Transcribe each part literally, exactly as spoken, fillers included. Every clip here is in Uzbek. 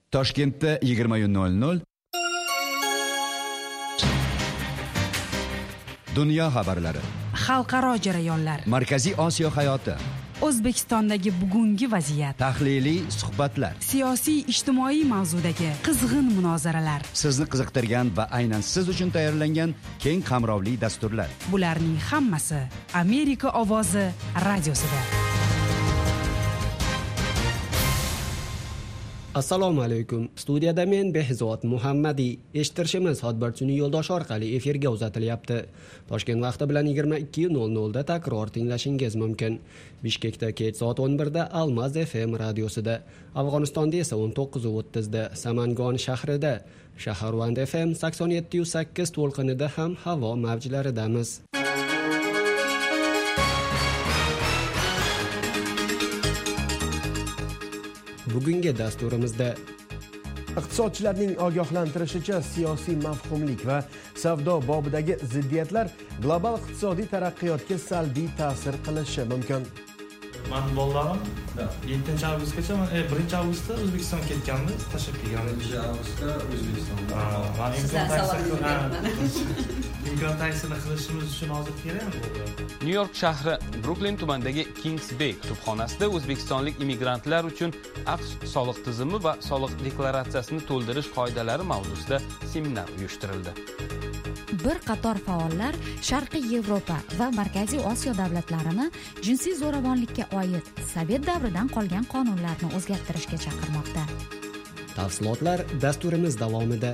Toshkentda yigirma nol nol Dunyo xabarlari, xalqaro jarayonlar, Markaziy Osiyo hayoti, O'zbekistondagi bugungi vaziyat, tahliliy suhbatlar, siyosiy ijtimoiy mavzudagi qizg'in munozaralar, sizni qiziqtirgan va aynan siz uchun tayyorlangan keng qamrovli dasturlar. Bularning hammasi Amerika ovozi radiosida. Assalomu alaykum. Studiyada men Behzod Muhammadi. Eshittirishimiz Xodbarchini yo'ldosh orqali efirga uzatilyapti. Toshkent vaqti bilan yigirma ikki nol nol da takror tinglashingiz mumkin. Bishkekda kech soat o'n bir da Almaz F M radiosida, Afg'onistonda esa o'n to'qqiz o'ttiz da Samangon shahrida, Shaharvand F M sakson yetti sakkiz to'lqinida ham havo mavjlaridamiz. Bugungi dasturimizda iqtisodchilarning ogohlantirishicha siyosiy mafhumlik va savdo bobidagi ziddiyatlar global iqtisodiy taraqqiyotga salbiy ta'sir qilishi mumkin. Men bolalarim yettinchi avgustgacha, men birinchi avgustda O'zbekistonga ketganmiz, tashrif qilganmiz. birinchi avgustda O'zbekistonga. Men imkon taksini qilishimiz uchun hozir kerakmi? Nyu-York shahri Bruklin tumanidagi Kings Bay kutubxonasida o'zbekistonlik immigrantlar uchun AQSh soliq tizimi va soliq deklaratsiyasini to'ldirish qoidalari mavzusida seminar uyushtirildi. Bir qator faollar Sharqiy Yevropa va Markaziy Osiyo davlatlarini jinsiy zo'ravonlikka oid Sovet davridan qolgan qonunlarni o'zgartirishga chaqirmoqda. Tafsilotlar dasturimiz davomida.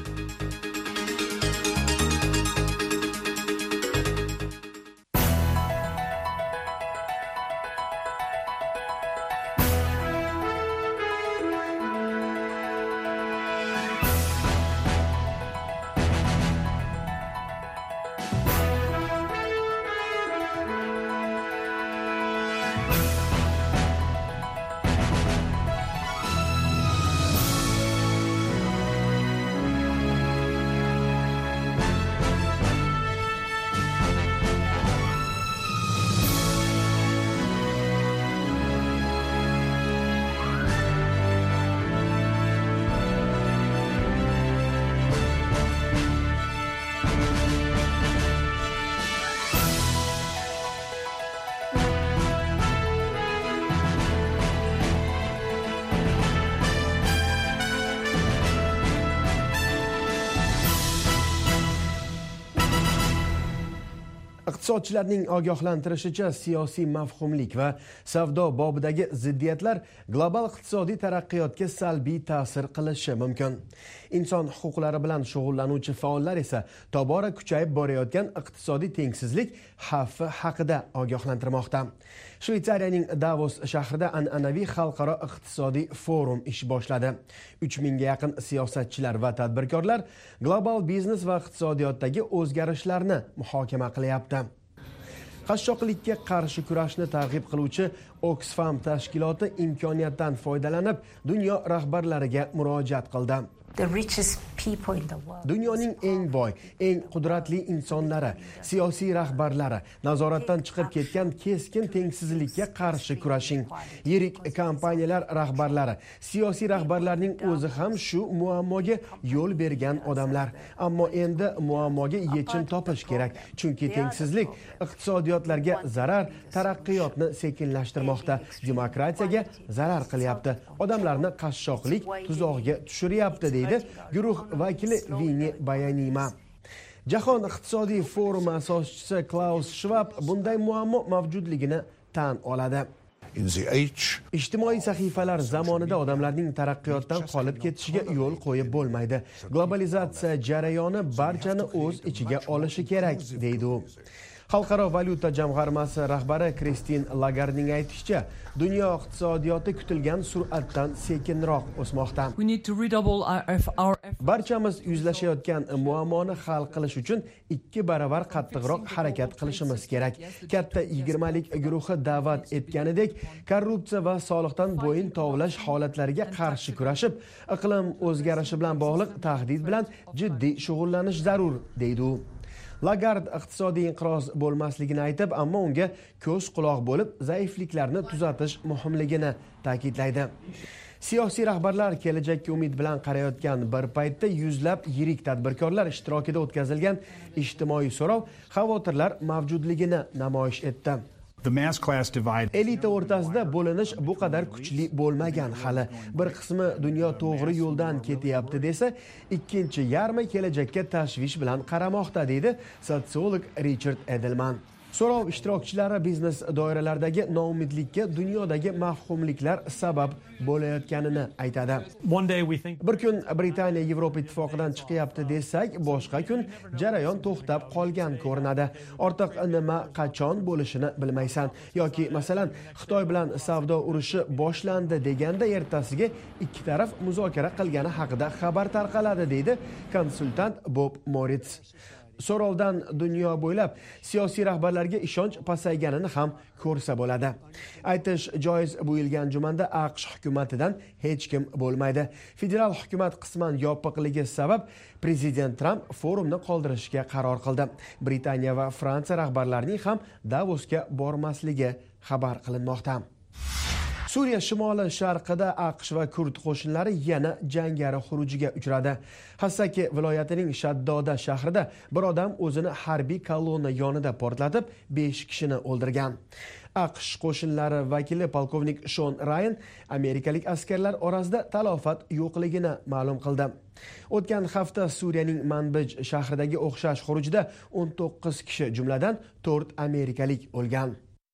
Iqtisodchilarning ogohlantirishicha siyosiy mafhumlik va savdo bobidagi ziddiyatlar global iqtisodiy taraqqiyotga salbiy ta'sir qilishi mumkin. Inson huquqlari bilan shug'ullanuvchi faollar esa tobora kuchayib borayotgan iqtisodiy tengsizlik xavfi haqida ogohlantirmoqda. Shveysariyaning Davos shahrida an'anaviy xalqaro iqtisodiy forum ish boshladi. uch mingga yaqin siyosatchilar va tadbirkorlar global biznes va iqtisodiyotdagi o'zgarishlarni muhokama qilyapti. Qashshoqlikka qarshi kurashni targ'ib qiluvchi Oxfam tashkiloti imkoniyatdan foydalanib dunyo rahbarlariga murojaat qildi. Dunyoning eng boy, eng qudratli insonlari, siyosiy rahbarlari nazoratdan chiqib ketgan keskin tengsizlikka qarshi kurashing. Yirik kompaniyalar rahbarlari, siyosiy rahbarlarning o'zi ham shu muammoga yo'l bergan odamlar. Ammo endi muammoga yechim topish kerak, chunki tengsizlik iqtisodiyotlarga zarar, taraqqiyotni sekinlashtirmoqda, demokratiyaga zarar qilyapti, odamlarni qashshoqlik tuzog'iga tushiryapti deydi guruh vakili Vini Bayanima. Jahon iqtisodiy forumi asoschisi Klaus Schwab bunday muammo mavjudligini tan oladi. Ijtimoiy sahifalar zamonida odamlarning taraqqiyotdan qolib ketishiga yo'l qo'yib bo'lmaydi. Globalizatsiya jarayoni barchani o'z ichiga olishi kerak, deydi u. Xalqaro valyuta jamg'armasi rahbari Kristin Lagardning aytishicha, dunyo iqtisodiyoti kutilgan sur'atdan sekinroq o'smoqda. Barchamiz yuzlashayotgan muammoni hal qilish uchun ikki baravar qattiqroq harakat qilishimiz kerak. Katta yigirmalik guruhi da'vat etganidek, korrupsiya va soliqdan bo'yin tovlash holatlariga qarshi kurashib, iqlim o'zgarishi bilan bog'liq tahdid bilan jiddiy shug'ullanish zarur, deydi u. Lagard iqtisodiy inqiroz bo'lmasligini aytib, ammo unga ko'z quloq bo'lib, zaifliklarni tuzatish muhimligini ta'kidlaydi. Siyosiy rahbarlar kelajakka umid bilan qarayotgan bir paytda yuzlab yirik tadbirkorlar ishtirokida o'tkazilgan ijtimoiy so'rov xavotirlar mavjudligini namoyish etdi. Elita o'rtasida bo'linish bu qadar kuchli bo'lmagan hali. Bir qismi dunyo to'g'ri yo'ldan ketyapti desa, ikkinchi yarmi kelajakka tashvish bilan qaramoqda, deydi sotsiolog Richard Edelman. So'rov ishtirokchilari biznes doiralaridagi noumidlikka dunyodagi mavhumliklar sabab bo'layotganini aytadi. Bir kun Britaniya Yevropa ittifoqidan chiqyapti desak, boshqa kun jarayon to'xtab qolgan ko'rinadi. Ortiq nima qachon bo'lishini bilmaysan. Yoki masalan, Xitoy bilan savdo urushi boshlandi deganda ertasiga ikki taraf muzokara qilgani haqida xabar tarqaladi, deydi konsultant Bob Moritz. So'rovdan dunyo bo'ylab siyosiy rahbarlarga ishonch pasayganini ham ko'rsa bo'ladi. Aytish joiz, bu yilgan jumanda AQSh hukumatidan hech kim bo'lmaydi. Federal hukumat qisman yopiqligi sabab prezident Trump forumni qoldirishga qaror qildi. Britaniya va Fransiya rahbarlarining ham Davosga bormasligi xabar qilinmoqda. Suriya shimoli sharqida AQSh va kurd qo'shinlari yana jangari xurujiga uchradi. Hassaki viloyatining Shaddoda shahrida bir odam o'zini harbiy kolonna yonida portlatib, besh kishini o'ldirgan. AQSh qo'shinlari vakili polkovnik Shon Ryan amerikalik askarlar orasida talofat yo'qligini ma'lum qildi. O'tgan hafta Suriyaning Manbij shahridagi o'xshash xurujda o'n to'qqiz kishi, jumladan to'rt amerikalik o'lgan.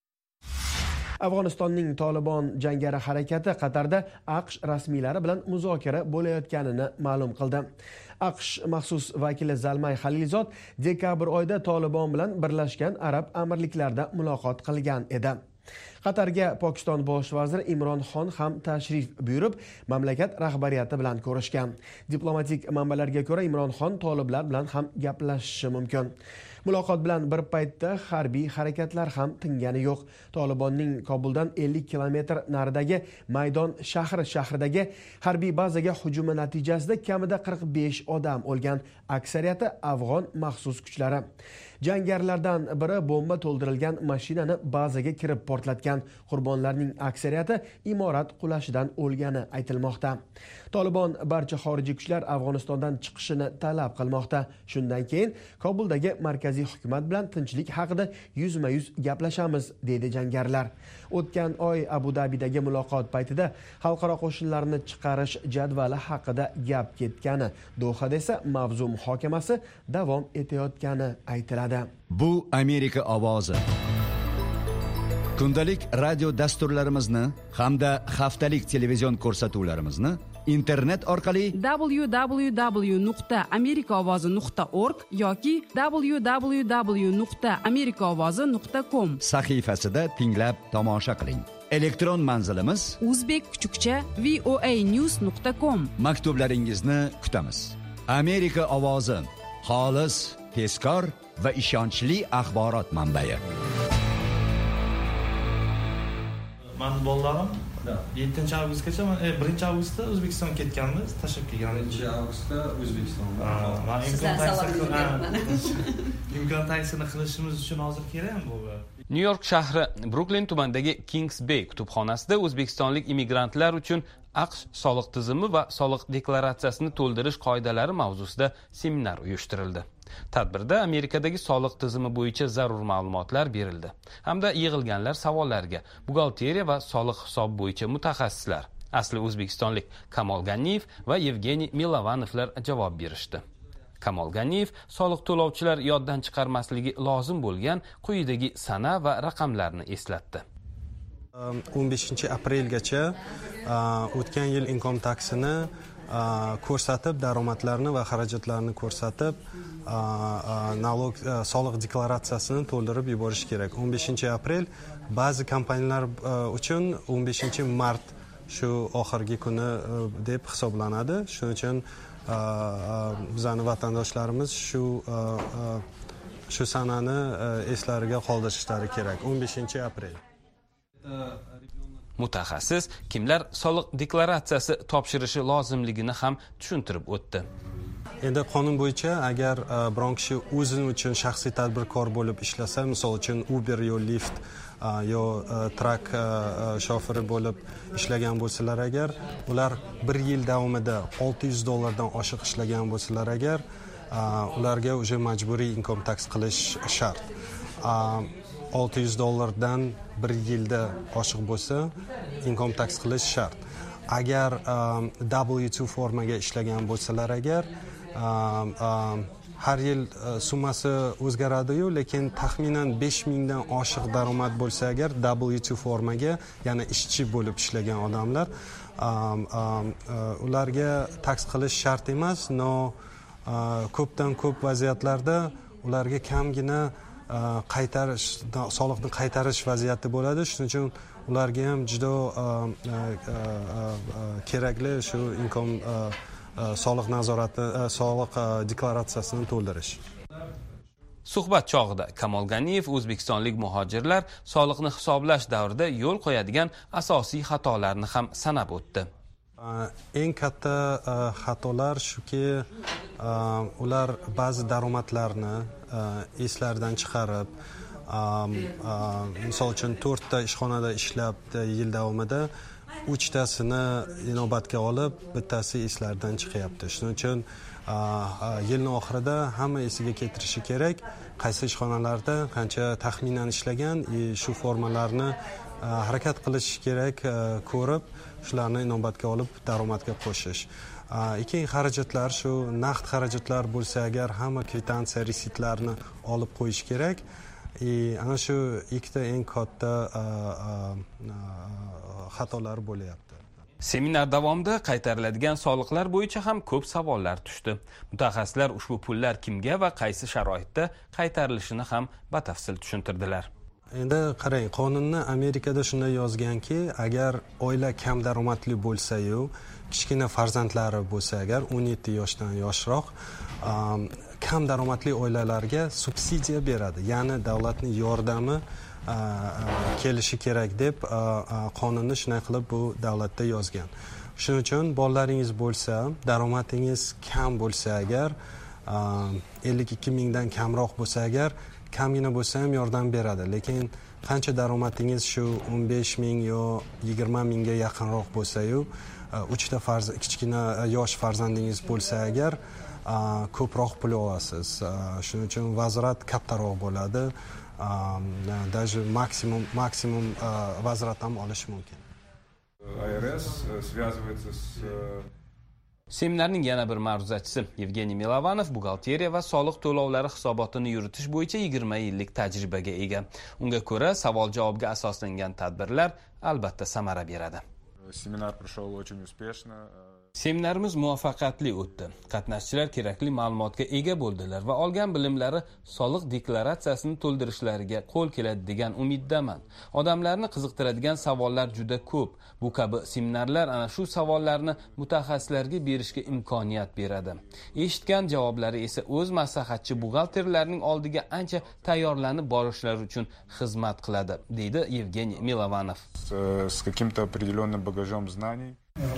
Afg'onistonning Tolibon jangari harakati Qatarda AQSh rasmiylari bilan muzokara bo'layotganini ma'lum qildi. AQSh maxsus vakili Zalmay Xalilzod dekabr oyida Tolibon bilan Birlashgan Arab Amirliklarida muloqot qilgan edi. Qatarga Pokiston bosh vaziri Imron Xon ham tashrif buyurib, mamlakat rahbariyati bilan ko'rishgan. Diplomatik manbalarga ko'ra, Imron Xon toliblar bilan ham gaplashishi mumkin. Muloqot bilan bir paytda harbiy harakatlar ham tingani yo'q. Tolibonning Kobuldan ellik kilometr naridagi Maydon shahri shahridagi harbiy bazaga hujumi natijasida kamida qirq besh odam o'lgan, aksariyati afg'on maxsus kuchlari. Jangarilardan biri bomba to'ldirilgan mashinani bazaga kirib portlatgan. Qurbonlarning aksariyati imorat qulashidan o'lgani aytilmoqda. Tolibon barcha xorijiy kuchlar Afg'onistondan chiqishini talab qilmoqda. Shundan keyin Kobuldagi markaziy hukumat bilan tinchlik haqida yuzma-yuz gaplashamiz, dedi jangarilar. O'tgan oy Abu Dabidagi muloqot paytida xalqaro qo'shinlarni chiqarish jadvali haqida gap ketgani, Dohada esa mavzu muhokamasi davom etayotgani aytiladi. Bu Amerika ovozi. Kundalik radio dasturlarimizni hamda haftalik televizion ko'rsatuvlarimizni internet orqali w w w nuqta amerika ovozi nuqta org yoki w w w nuqta amerika ovozi nuqta com sahifasida tinglab tomosha qiling. Elektron manzilimiz uzbek kuchukcha voa news nuqta com. Maktublaringizni kutamiz. Amerika ovozi, xolis, tezkor va ishonchli axborot manbai. Men bolalarim yettinchi avgustgacha, men birinchi avgustda O'zbekistonga ketganmiz, tashrif kelganmiz. birinchi avgustda O'zbekistonga. Men imkon taksini qilishimiz uchun hozir kerakmi bu? Nyu-York shahri Brooklyn tumanidagi Kings Bay kutubxonasida o'zbekistonlik immigrantlar uchun AQSh soliq tizimi va soliq deklaratsiyasini to'ldirish qoidalari mavzusida seminar uyushtirildi. Tadbirda Amerikadagi soliq tizimi bo'yicha zarur ma'lumotlar berildi hamda yig'ilganlar savollariga buxgalteriya va soliq hisob bo'yicha mutaxassislar, asli o'zbekistonlik Kamol Ganiyev va Yevgeniy Milovanovlar javob berishdi. Kamol Ganiyev soliq to'lovchilar yoddan chiqarmasligi lozim bo'lgan quyidagi sana va raqamlarni eslatdi. o'n beshinchi aprelgacha o'tgan yil income taxini ko'rsatib, daromadlarni va xarajatlarni ko'rsatib, nalog soliq deklaratsiyasini to'ldirib yuborish kerak. o'n beshinchi aprel ba'zi kompaniyalar uchun o'n beshinchi mart shu oxirgi kuni deb hisoblanadi. Shuning uchun bizning vatandoshlarimiz shu shu sanani eslariga qoldirishlari kerak. o'n beshinchi aprel. Mutaxassis kimlar soliq deklaratsiyasi topshirishi lozimligini ham tushuntirib o'tdi. Endi qonun bo'yicha agar biron kishi o'zini uchun shaxsiy tadbirkor bo'lib ishlasa, misol uchun Uber yo Lyft yo trak shofiri bo'lib ishlagan bo'lsalar agar, ular bir yil davomida olti yuz dollardan oshiq ishlagan bo'lsalar agar, ularga уже majburiy income tax qilish shart. olti yuz dollardan bir yilda oshiq bo'lsa, income tax qilish shart. Agar W two formaga ishlagan bo'lsalar agar, har yil summasi o'zgaradi-yu, lekin taxminan besh mingdan oshiq daromad bo'lsa agar W two formaga, ya'ni ishchi bo'lib ishlagan odamlar, ularga tax qilish shart emas, no ko'pdan ko'p vaziyatlarda ularga kamgina qaytarish, soliqni qaytarish vaziyati bo'ladi. Shuning uchun ularga ham juda kerakli shu income soliq nazorati, soliq deklaratsiyasini to'ldirish. Suhbat chog'ida Kamol Ganiyev o'zbekistonlik muhojirlar soliqni hisoblash davrida yo'l qo'yadigan asosiy xatolarni ham sanab o'tdi. Eng katta xatolar shuki, ular ba'zi daromadlarni eslaridan chiqarib, misol uchun to'rtta ishxonada ishlab yil davomida uchtasini inobatga olib, bittasi eslaridan chiqyapti. Shuning uchun yilning oxirida hamma esiga keltirishi kerak, qaysi ishxonalarda qancha taxminan ishlagan, shu formalarni harakat qilish kerak, ko'rib, shularni inobatga olib daromadga qo'shish. Ikkinchi xarajatlar, shu naqd xarajatlar bo'lsa agar, hamma kvitansiya, resitlarni olib qo'yish kerak. Ana shu ikkita eng katta xatolar bo'lyapti. Seminar davomida qaytariladigan soliqlar bo'yicha ham ko'p savollar tushdi. Mutaxassislar ushbu pullar kimga va qaysi sharoitda qaytarilishini ham batafsil tushuntirdilar. Endi qarang, qonunni Amerikada shunday yozganki, agar oila kam daromadli bo'lsa-yu, kichkina farzandlari bo'lsa agar o'n yetti yoshdan yoshroq, kam daromadli oilalarga subsidiya beradi. Ya'ni davlatning yordami kelishi kerak deb qonunni shunday qilib bu davlatda yozgan. Shuning uchun bolalaringiz bo'lsa, daromadingiz kam bo'lsa agar, ellik ikki mingdan kamroq bo'lsa agar, kamgina bo'lsa ham yordam beradi. Lekin qancha daromadingiz shu o'n besh ming yo yigirma mingga yaqinroq bo'lsa-yu, uchta farz kichkina yosh farzandingiz bo'lsa agar, ko'proq pul olasiz. Shuning uchun vazrat kattaroq bo'ladi. Даже maksimum maksimum vazrat ham olish mumkin. I R S связывается с Seminarning yana bir ma'ruzachisi Yevgeniy Milovanov buxgalteriya va soliq to'lovlari hisobotini yuritish bo'yicha yigirma yillik tajribaga ega. Unga ko'ra, savol-javobga asoslangan tadbirlar albatta samara beradi. Seminar прошел очень успешно. Seminarimiz muvaffaqiyatli o'tdi. Qatnashchilar kerakli ma'lumotga ega bo'ldilar va olgan bilimlari soliq deklaratsiyasini to'ldirishlariga qo'l keladi degan umiddaman. Odamlarni qiziqtiradigan savollar juda ko'p. Bu kabi seminarlar ana shu savollarni mutaxassislarga berishga imkoniyat beradi. Eshitgan javoblari esa o'z maslahatchi buxgalterlarning oldiga ancha tayyorlanib borishlari uchun xizmat qiladi, deydi Yevgeniy Milovanov. С каким-то определенным багажом знаний.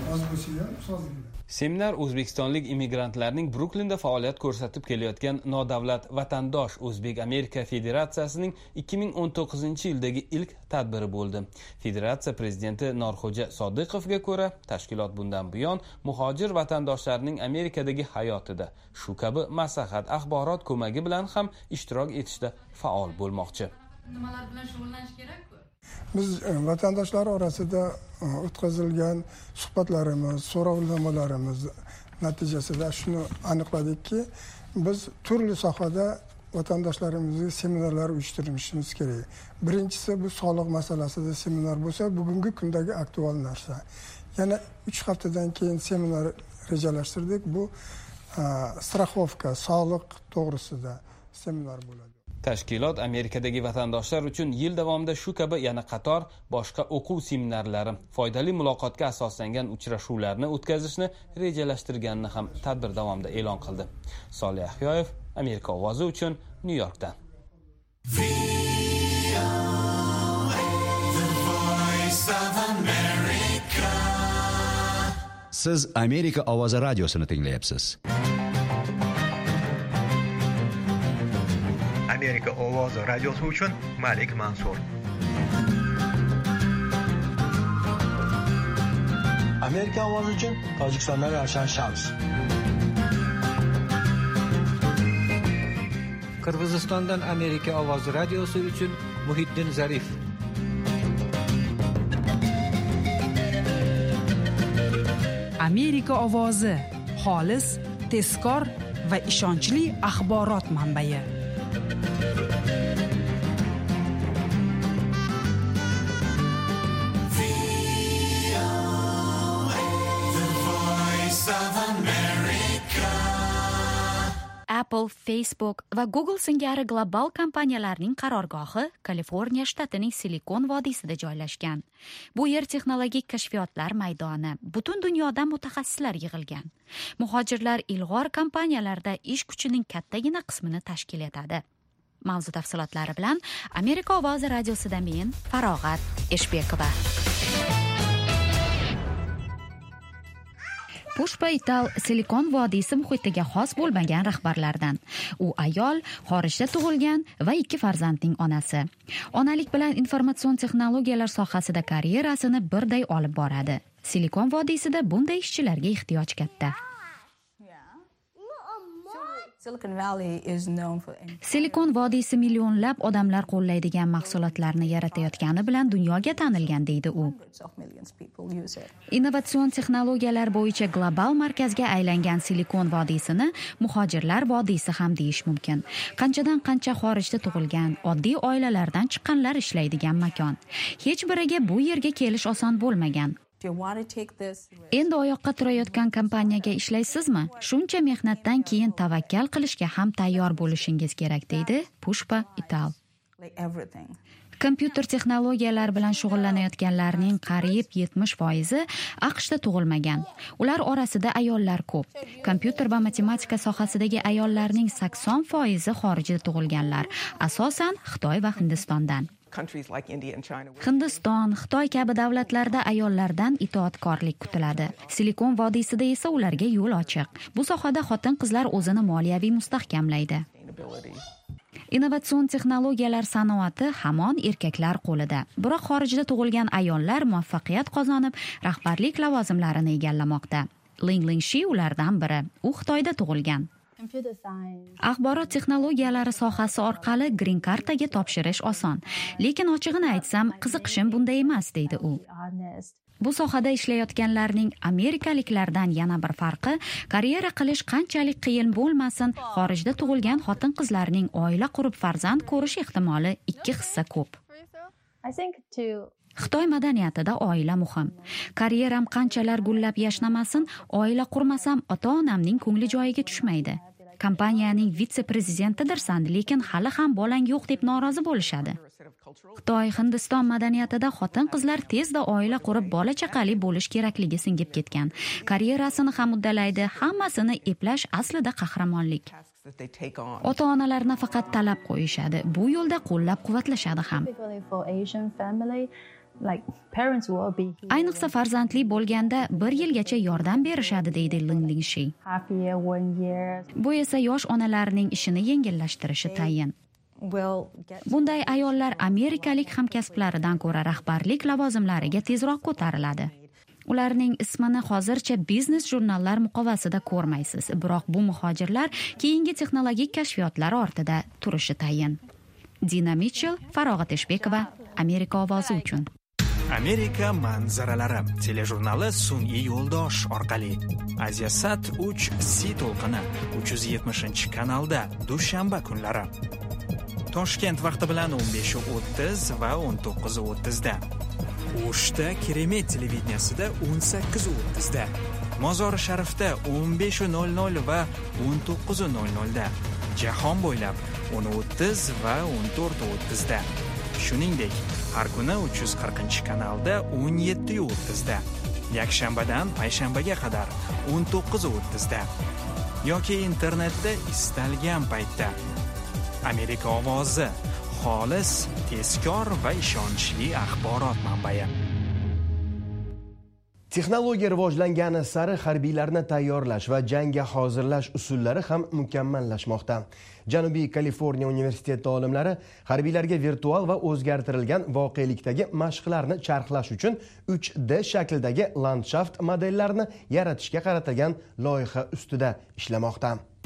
Seminar o'zbekistonlik immigrantlarning Bruklinda faoliyat ko'rsatib kelayotgan nodavlat vatandosh O'zbek-Amerika Federatsiyasining ikki ming o'n to'qqizinchi yildagi ilk tadbiri bo'ldi. Federatsiya prezidenti Norxo'ja Sodiqovga ko'ra, tashkilot bundan buyon muhojir vatandoshlarning Amerikadagi hayotida shu kabi maslahat, axborot ko'magi bilan ham ishtirok etishda faol bo'lmoqchi. Nimalar bilan shug'ullanish kerak? Biz vatandoshlar orasida o'tkazilgan suhbatlarimiz, so'rovnomalarimiz natijasida shuni aniqladikki, biz turli sohada vatandoshlarimizni seminarlar uyushtirishimiz kerak. Birinchisi, bu soliq masalasida seminar bo'lsa, bugungi kundagi aktual narsa. Yana uch haftadan keyin seminar rejalashtirdik. Bu strafovka, soliq to'g'risida seminar bo'ladi. Tashkilot Amerikadagi vatandoshlar uchun yil davomida shu kabi yana qator boshqa o'quv seminarlari, foydali muloqotga asoslangan uchrashuvlarni o'tkazishni rejalashtirganini ham tadbir davomida e'lon qildi. Solih Ahyoyev, Amerika ovozi uchun Nyu-Yorkdan. Siz Amerika ovozi radiosini tinglayapsiz. Amerika ovozi radiosi uchun Malik Mansur. Amerika ovozi uchun Tojikistondan Ravshan Shams. Qirg'izistondan Amerika ovozi radiosi uchun Muhiddin Zarif. Amerika ovozi xolis, tezkor va ishonchli axborot manbai. Apple, Facebook va Google singari global kompaniyalarning qarorgohi Kaliforniya shtatining Silikon vodiysida joylashgan. Bu yer texnologik kashfiyotlar maydoni. Butun dunyodan mutaxassislar yig'ilgan. Muhojirlar ilg'or kompaniyalarda ish kuchining kattagina qismini tashkil etadi. Mavzu tafsilotlari bilan Amerika ovozi radiosida men Farog'at Eshbekova. Pushpa Ital Silikon vodiysi muhitiga xos bo'lmagan rahbarlardan. U ayol, xorijda tug'ilgan va ikki farzandning onasi. Onalik bilan informatsion texnologiyalar sohasida karyerasini birday olib boradi. Silikon vodiysida bunday ishchilarga ehtiyoj katta. Silikon vodiysi millionlab odamlar qo'llaydigan mahsulotlarni yaratayotgani bilan dunyoga tanilgan, deydi u. Innovatsion texnologiyalar bo'yicha global markazga aylangan Silikon vodiysini muhojirlar vodiysi ham deyish mumkin. Qanchadan qancha xorijda tug'ilgan, oddiy oilalardan chiqqanlar ishlaydigan makon. Hech biriga bu yerga kelish oson bo'lmagan. Endi oyoqqa turayotgan kompaniyaga ishlaysizmi? Shuncha mehnatdan keyin tavakkal qilishga ham tayyor bo'lishingiz kerak, deydi Pushpa Ital. Kompyuter texnologiyalar bilan shug'ullanayotganlarning qariyb yetmish foizi AQShda tug'ilmagan. Ular orasida ayollar ko'p. Kompyuter va matematika sohasidagi ayollarning sakson foizi xorijda tug'ilganlar, asosan Xitoy va Hindistondan. Hindiston, Xitoy kabi davlatlarda ayollardan itoatkorlik kutiladi. Silikon vodiysida esa ularga yo'l ochiq. Bu sohada xotin-qizlar o'zini moliyaviy mustahkamlaydi. Innovatsion texnologiyalar sanoati hamon erkaklar qo'lida. Biroq xorijda tug'ilgan ayollar muvaffaqiyat qozonib, rahbarlik lavozimlarini egallamoqda. Ling Lingshi ulardan biri. U Xitoyda tug'ilgan. Axborot texnologiyalari sohasi orqali Green Card'ga topshirish oson, lekin ochig'ini aytsam, qiziqishim bunday emas, deydi u. Bu sohada ishlayotganlarning amerikaliklardan yana bir farqi, karyera qilish qanchalik qiyin bo'lmasin, xorijda tug'ilgan xotin-qizlarning oila qurib farzand ko'rish ehtimoli ikki hissa ko'p. Xitoy madaniyatida oila muhim. Karyeram qanchalar gullab yashnamasin, oila qurmasam ota-onamning ko'ngli joyiga tushmaydi. Kompaniyaning vitse-prezidentidirsan, lekin hali ham bolang yo'q deb norozi bo'lishadi. Xitoy, Hindiston madaniyatida xotin-qizlar tezda oila qurib bola chaqali bo'lish kerakligi singib ketgan. Karyerasini ham uddalaydi, hammasini eplash aslida qahramonlik. Ota-onalar nafaqat talab qo'yishadi, bu yo'lda qo'llab-quvvatlashadi ham. Ayniqsa farzandli bo'lganda bir yilgacha yordam berishadi, deydi Ling Lingshi. Bu esa yosh onalarning ishini yengillashtirishi tayin. Bunday ayollar amerikalik hamkasblaridan ko'ra rahbarlik lavozimlariga tezroq ko'tariladi. Ularning ismini hozircha biznes jurnallar muqovasida ko'rmaysiz, biroq bu muhojirlar keyingi texnologik kashfiyotlar ortida turishi tayin. Dina Mitchell, Farog'at Eshbekova, Amerika ovozi uchun. Amerika manzaralari telejurnali sun'iy yo'ldosh orqali Aziyasat uch C to'lqini uch yuz yetmishinchi kanalda dushanba kunlari. Toshkent vaqti bilan o'n besh o'ttiz va o'n to'qqiz o'ttizda. O'shda Keremet televideniyasida o'n sakkiz o'ttizda. Mozori Sharifda o'n besh nol nol va o'n to'qqiz nol nolda. Jahon bo'ylab o'n o'ttiz va o'n to'rt o'ttizda. Shuningdek, har kuni uch yuz qirqinchi kanalda o'n yetti o'ttizda. Yakshanbadan payshanbaga qadar o'n to'qqiz o'ttizda. Yoki internetda istalgan paytda. Amerika ovozi, xolis, tezkor va ishonchli axborot manbai. Texnologiya rivojlangani sari harbiylarni tayyorlash va jangga hozirlash usullari ham mukammallashmoqda. Janubiy Kaliforniya universiteti olimlari harbiylarga virtual va o'zgartirilgan voqelikdagi mashqlarni charxlash uchun uch D shaklidagi landshaft modellarini yaratishga qaratilgan loyiha ustida ishlamoqda.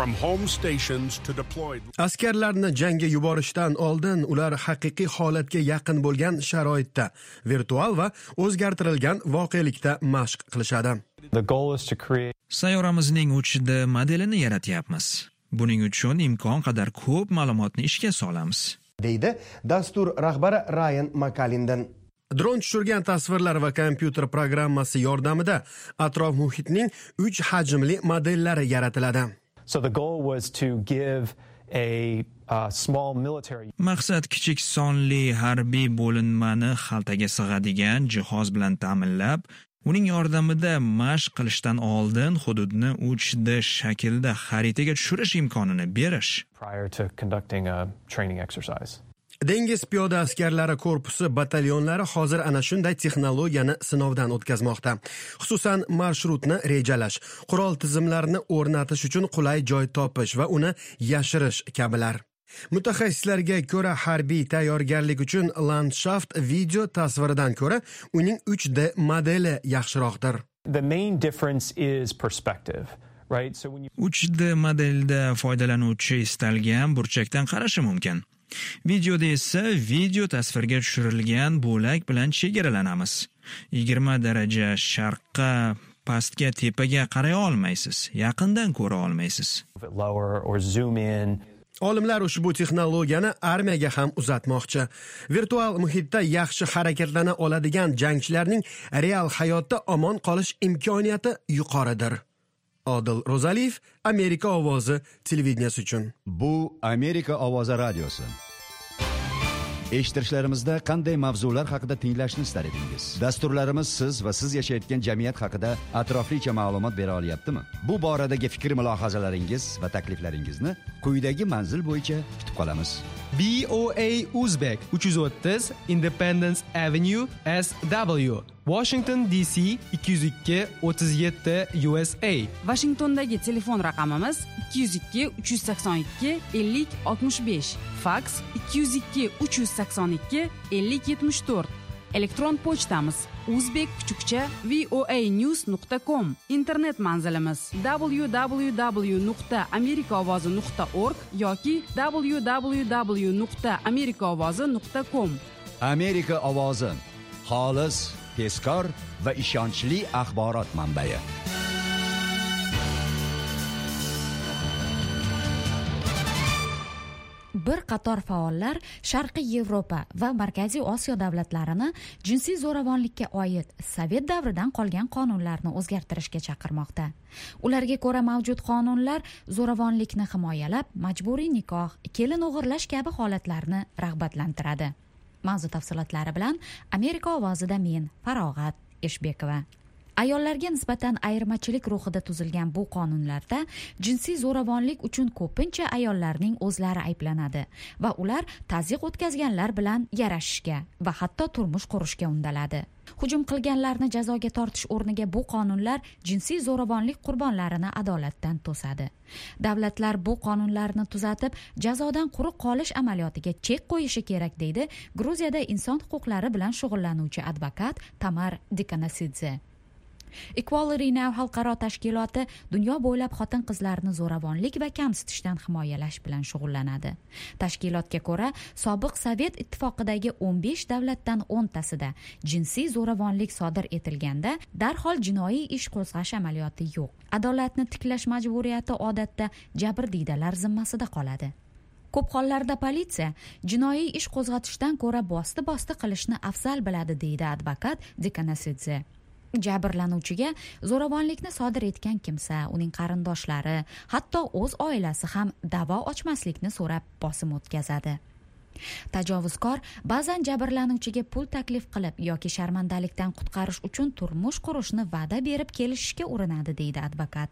Askarlarni jangga yuborishdan oldin ular haqiqiy holatga yaqin bo'lgan sharoitda virtual va o'zgartirilgan voqelikda mashq qilishadi. Sayyoramizning uch D modelini yaratyapmiz. Buning uchun imkon qadar ko'p ma'lumotni ishga solamiz, deydi dastur rahbari Ryan McCallinden. Dron tushirgan tasvirlar va kompyuter programmasi yordamida atrof muhitning uch hajmli modellari yaratiladi. So the goal was to give a uh, small military. Maqsad kichik sonli harbiy bo'linmani xaltaga sig'adigan jihoz bilan ta'minlab, uning yordamida mashq qilishdan oldin hududni uch D shaklda xaritaga tushirish imkonini berish. Prior to conducting a training exercise. Dengiz piyoda askarlari korpusi batalyonlari hozir ana shunday texnologiyani sinovdan o'tkazmoqda. Xususan, marshrutni rejalash, qurol tizimlarini o'rnatish uchun qulay joy topish va uni yashirish kabilar. Mutaxassislarga ko'ra, harbiy tayyorgarlik uchun landshaft video tasviridan ko'ra uning uch D modeli yaxshiroqdir. The main difference is perspective. Right? So when you uch D modelda foydalanuvchi istalgan burchakdan qarashi mumkin. Videoda esa video tasvirga tushirilgan bo'lak bilan chegaralanamiz. yigirma daraja sharqqa, pastga, tepaga qaray olmaysiz, yaqindan ko'ra olmaysiz. Olimlar ushbu texnologiyani armiyaga ham uzatmoqchi. Virtual muhitda yaxshi harakatlana oladigan jangchilarning real hayotda omon qolish imkoniyati yuqoridir. Odil Rozaliyev, Amerika ovozi televideniyasi uchun. Bu Amerika ovozi radiosi. Eshittirishlarimizda qanday mavzular haqida tinglashni istar edingiz? Dasturlarimiz siz va siz yashayotgan jamiyat haqida atroflicha ma'lumot bera olyaptimi? Bu boradagi fikr mulohazalaringiz va takliflaringizni quyidagi manzil bo'yicha kutib qolamiz. B O A Uzbek uch yuz o'ttiz Independence Avenue S W Washington D C ikki yuz ikki o'ttiz yetti U S A. Washingtondagi telefon raqamimiz ikki yuz ikki uch yuz sakson ikki ellik oltmish besh. Fax ikki yuz ikki uch yuz sakson ikki ellik yetmish to'rt. Elektron pochtamiz uzbek kuchukcha voanews nuqta com. Internet manzilimiz w w w nuqta amerikaovozi nuqta org yoki w w w nuqta amerikaovozi nuqta com. Amerika ovozi, xolis, tezkor va ishonchli axborot manbai. Bir qator faollar Sharqiy Yevropa va Markaziy Osiyo davlatlarini jinsiy zo'ravonlikka oid Sovet davridan qolgan qonunlarni o'zgartirishga chaqirmoqda. Ularga ko'ra mavjud qonunlar zo'ravonlikni himoyalab, majburiy nikoh, kelin o'g'irlash kabi holatlarni rag'batlantiradi. Mavzu tafsilotlari bilan Amerika ovozida men Farog'at Eshbekova. Ayollarga nisbatan ayirmachilik ruhida tuzilgan bu qonunlarda jinsiy zo'ravonlik uchun ko'pincha ayollarning o'zlari ayblanadi va ular tazyiq o'tkazganlar bilan yarashishga va hatto turmush qurishga undaladi. Hujum qilganlarni jazoga tortish o'rniga bu qonunlar jinsiy zo'ravonlik qurbonlarini adolatdan to'sadi. Davlatlar bu qonunlarni tuzatib, jazodan quruq qolish amaliyotiga chek qo'yishi kerak, deydi Gruziyada inson huquqlari bilan shug'ullanuvchi advokat Tamar Dikanasidze. Equality Now xalqaro tashkiloti dunyo bo'ylab xotin-qizlarni zo'ravonlik va kamsitishdan himoyalash bilan shug'ullanadi. Tashkilotga ko'ra, sobiq Sovet ittifoqidagi o'n besh davlatdan o'ntasida jinsiy zo'ravonlik sodir etilganda darhol jinoiy ish qo'zg'ash amaliyoti yo'q. Adolatni tiklash majburiyati odatda jabrdiydalar zimmasida qoladi. Ko'p hollarda politsiya jinoiy ish qo'zg'atishdan ko'ra bosti-bosti qilishni afzal biladi, deydi advokat Dikanasidze. Jabrlanuvchiga zo'ravonlikni sodir etgan kimsa, uning qarindoshlari, hatto o'z oilasi ham da'vo ochmaslikni so'rab bosim o'tkazadi. Tajovuzkor ba'zan jabrlanuvchiga pul taklif qilib yoki sharmandalikdan qutqarish uchun turmush qurishni va'da berib kelishishga urinadi, deydi advokat.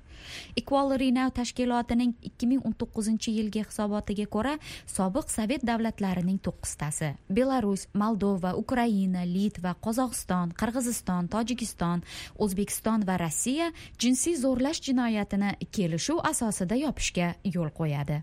Equality Now tashkilotining ikki ming o'n to'qqizinchi yilgi hisobotiga ko'ra, sobiq Sovet davlatlarining to'qqiztasi – Belarus, Moldova, Ukraina, Litva, Qozog'iston, Qirg'iziston, Tojikiston, O'zbekiston va Rossiya jinsiy zo'rlash jinoyatini kelishuv asosida yopishga yo'l qo'yadi.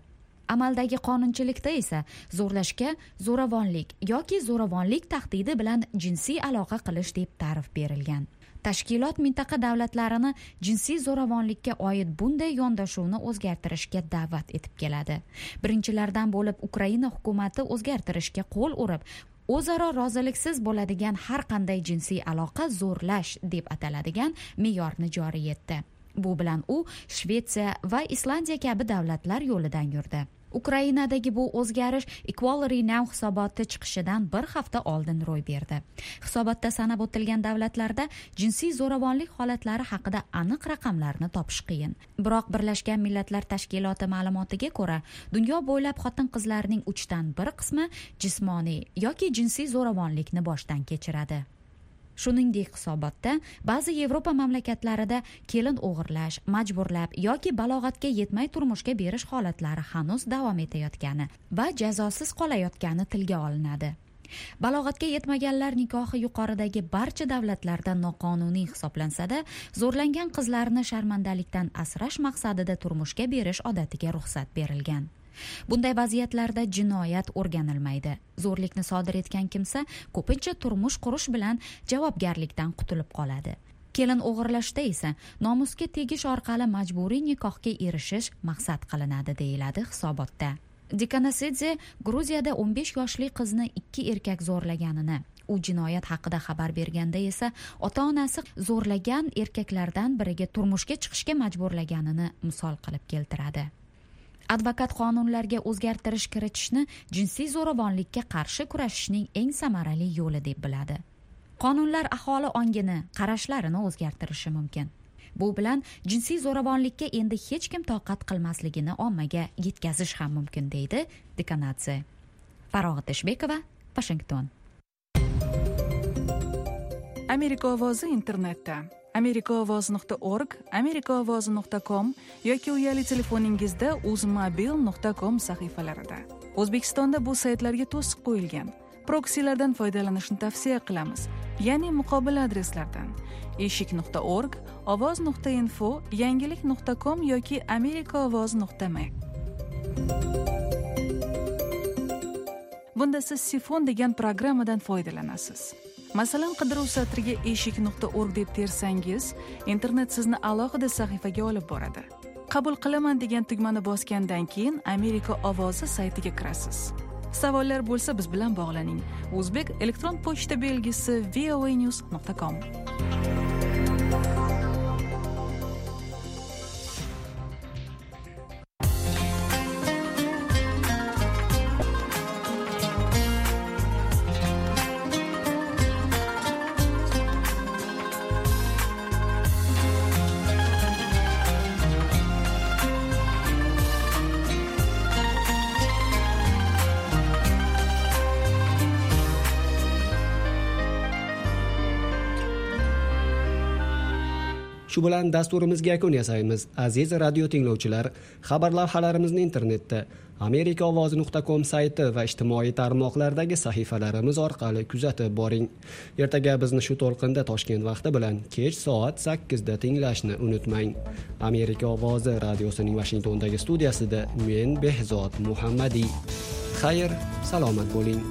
amaldagi qonunchilikda esa zo'rlashga zo'ravonlik yoki zo'ravonlik tahdidi bilan jinsiy aloqa qilish deb ta'rif berilgan. Tashkilot mintaqa davlatlarini jinsiy zo'ravonlikka oid bunday yondashuvni o'zgartirishga da'vat etib keladi. Birinchilardan bo'lib Ukraina hukumati o'zgartirishga qo'l urib, o'zaro roziliksiz bo'ladigan har qanday jinsiy aloqa zo'rlash deb ataladigan me'yorni joriy etdi. Bu bilan u Shvetsiya va Islandiya kabi davlatlar yo'lidan yurdi. Ukrainadagi bu o'zgarish Equality Now hisoboti chiqishidan bir hafta oldin ro'y berdi. Hisobotda sanab o'tilgan davlatlarda jinsiy zo'ravonlik holatlari haqida aniq raqamlarni topish qiyin. Biroq Birlashgan Millatlar Tashkiloti ma'lumotiga ko'ra, dunyo bo'ylab xotin-qizlarning uchdan bir qismi jismoniy yoki jinsiy zo'ravonlikni boshdan kechiradi. Shuningdek, hisobotda ba'zi Yevropa mamlakatlarida kelin o'g'irlash, majburlab yoki balog'atga yetmay turmushga berish holatlari hanuz davom etayotgani va jazosiz qolayotgani tilga olinadi. Balog'atga yetmaganlar nikohi yuqoridagi barcha davlatlarda noqonuniy hisoblansa-da, zo'rlangan qizlarni sharmandalikdan asrash maqsadida turmushga berish odatiga ruxsat berilgan. Bunday vaziyatlarda jinoyat o'rganilmaydi. Zo'rlikni sodir etgan kimsa ko'pincha turmush qurish bilan javobgarlikdan qutulib qoladi. Kelin o'g'irlashda esa nomusga tegish orqali majburiy nikohga erishish maqsad qilinadi, deyiladi hisobotda. Dikanasidze Gruziyada o'n besh yoshli qizni ikki erkak zo'rlaganini, u jinoyat haqida xabar berganda esa ota-onasi zo'rlagan erkaklardan biriga turmushga chiqishga majburlaganini misol qilib keltiradi. Advokat qonunlarga o'zgartirish kiritishni jinsiy zo'ravonlikka qarshi kurashishning eng samarali yo'li deb biladi. Qonunlar aholi ongini, qarashlarini o'zgartirishi mumkin. Bu bilan jinsiy zo'ravonlikka endi hech kim toqat qilmasligini ommaga yetkazish ham mumkin, deydi Dekanadze. Farog'at Eshbekova, Washington. Amerika ovozi internetda amerika ovozi nuqta org, amerika ovozi nuqta com yoki uyali telefoningizda uzmobil nuqta com sahifalarida. O'zbekistonda bu saytlarga to'siq qo'yilgan. Proksilardan foydalanishni tavsiya qilamiz, ya'ni muqobil adreslardan eshik nuqta org, ovoz nuqta info, yangilik nuqta com yoki amerika ovozi nuqta m. Bunda siz Sifon degan programmadan foydalanasiz. Masalan, qidiruv satriga eshik nuqta org deb tersangiz, internet sizni alohida sahifaga olib boradi. Qabul qilaman degan tugmani bosgandan keyin Amerika ovozi saytiga kirasiz. Savollar bo'lsa biz bilan bog'laning. O'zbek elektron pochta belgisi v o a news nuqta com. Shu bilan dasturimizga yakun yasaymiz. Aziz radio tinglovchilar, xabar lavhalarimizni internetda amerika ovozi nuqta com sayti va ijtimoiy tarmoqlardagi sahifalarimiz orqali kuzatib boring. Ertaga bizni shu to'lqinda Toshkent vaqti bilan kech soat sakkizda tinglashni unutmang. Amerika ovozi radiosining Washingtondagi studiyasida men Behzod Muhammadiy. Xayr, salomat bo'ling.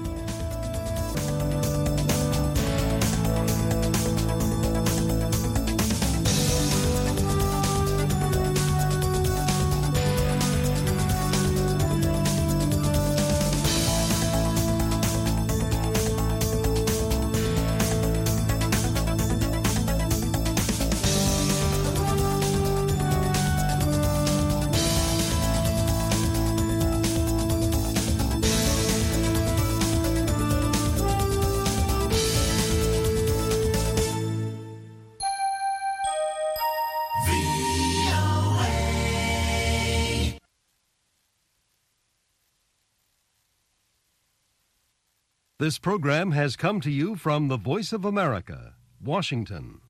This program has come to you from the Voice of America, Washington.